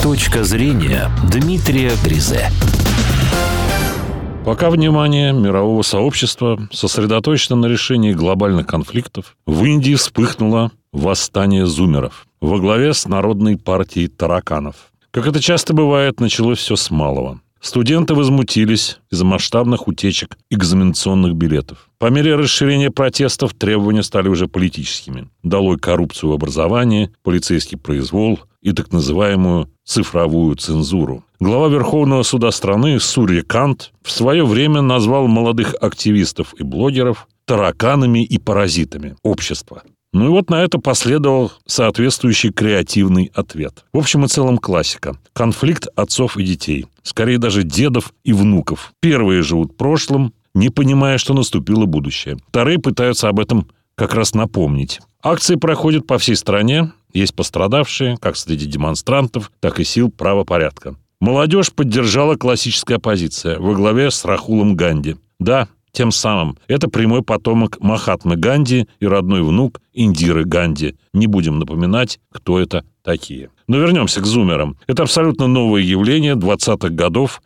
Точка зрения Дмитрия Дрезе. Пока внимание мирового сообщества сосредоточено на решении глобальных конфликтов, в Индии вспыхнуло восстание зумеров во главе с Народной партией тараканов. Как это часто бывает, началось все с малого. Студенты возмутились из-за масштабных утечек экзаменационных билетов. По мере расширения протестов требования стали уже политическими. Долой коррупцию в образовании, полицейский произвол и так называемую цифровую цензуру. Глава Верховного суда страны Сурья Кант в свое время назвал молодых активистов и блогеров тараканами и паразитами общества. Ну и вот на это последовал соответствующий креативный ответ. В общем и целом классика. Конфликт отцов и детей. Скорее даже дедов и внуков. Первые живут прошлым, не понимая, что наступило будущее. Вторые пытаются об этом как раз напомнить. Акции проходят по всей стране. Есть пострадавшие, как среди демонстрантов, так и сил правопорядка. Молодежь поддержала классическая оппозиция во главе с Рахулом Ганди. Да, тем самым. Это прямой потомок Махатмы Ганди и родной внук Индиры Ганди. Не будем напоминать, кто это такие. Но вернемся к зумерам. Это абсолютно новое явление 20-х годов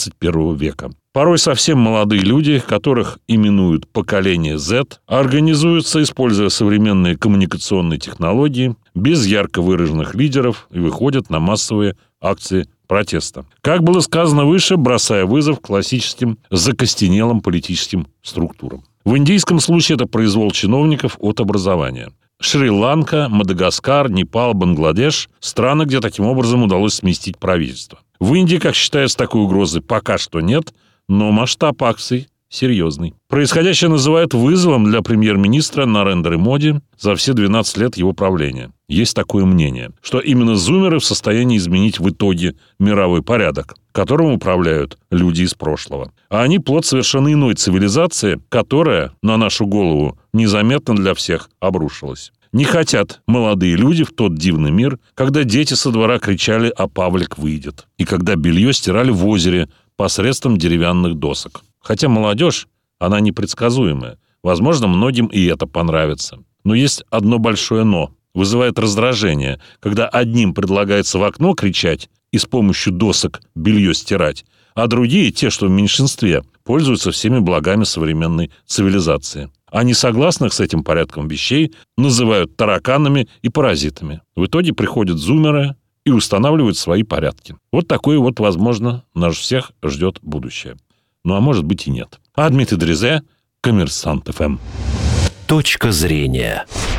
21 века. Порой совсем молодые люди, которых именуют поколение Z, организуются, используя современные коммуникационные технологии, без ярко выраженных лидеров и выходят на массовые акции протеста. Как было сказано выше, бросая вызов классическим закостенелым политическим структурам. В индийском случае это произвол чиновников от образования. Шри-Ланка, Мадагаскар, Непал, Бангладеш – страны, где таким образом удалось сместить правительство. В Индии, как считается, такой угрозы пока что нет, но масштаб акций серьезный. Происходящее называют вызовом для премьер-министра Нарендры Моди за все 12 лет его правления. Есть такое мнение, что именно зумеры в состоянии изменить в итоге мировой порядок, которым управляют люди из прошлого. А они плод совершенно иной цивилизации, которая на нашу голову незаметно для всех обрушилась. Не хотят молодые люди в тот дивный мир, когда дети со двора кричали «А Павлик выйдет», и когда белье стирали в озере посредством деревянных досок. Хотя молодежь, она непредсказуемая. Возможно, многим и это понравится. Но есть одно большое «но». Вызывает раздражение, когда одним предлагается в окно кричать и с помощью досок белье стирать, а другие, те, что в меньшинстве, пользуются всеми благами современной цивилизации. А несогласных с этим порядком вещей называют тараканами и паразитами. В итоге приходят зумеры и устанавливают свои порядки. Вот такое вот, возможно, нас всех ждет будущее. Ну, а может быть и нет. А Дмитрий Дрезе, Коммерсант ФМ. Точка зрения.